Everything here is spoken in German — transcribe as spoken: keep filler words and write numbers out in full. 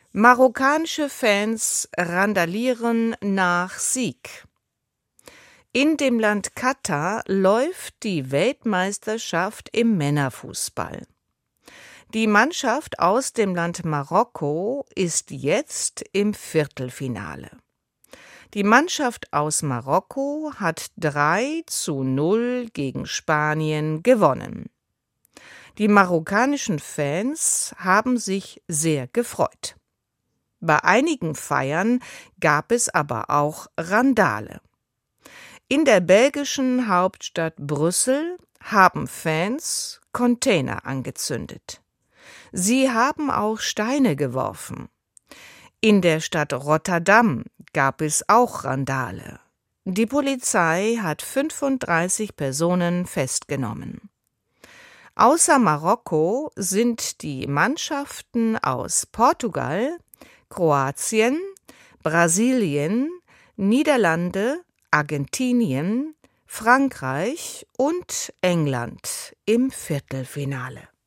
Marokkanische Fans randalieren nach Sieg. In dem Land Katar läuft die Weltmeisterschaft im Männerfußball. Die Mannschaft aus dem Land Marokko ist jetzt im Viertelfinale. Die Mannschaft aus Marokko hat drei zu null gegen Spanien gewonnen. Die marokkanischen Fans haben sich sehr gefreut. Bei einigen Feiern gab es aber auch Randale. In der belgischen Hauptstadt Brüssel haben Fans Container angezündet. Sie haben auch Steine geworfen. In der Stadt Rotterdam gab es auch Randale. Die Polizei hat fünfunddreißig Personen festgenommen. Außer Marokko sind die Mannschaften aus Portugal, Kroatien, Brasilien, Niederlande, Argentinien, Frankreich und England im Viertelfinale.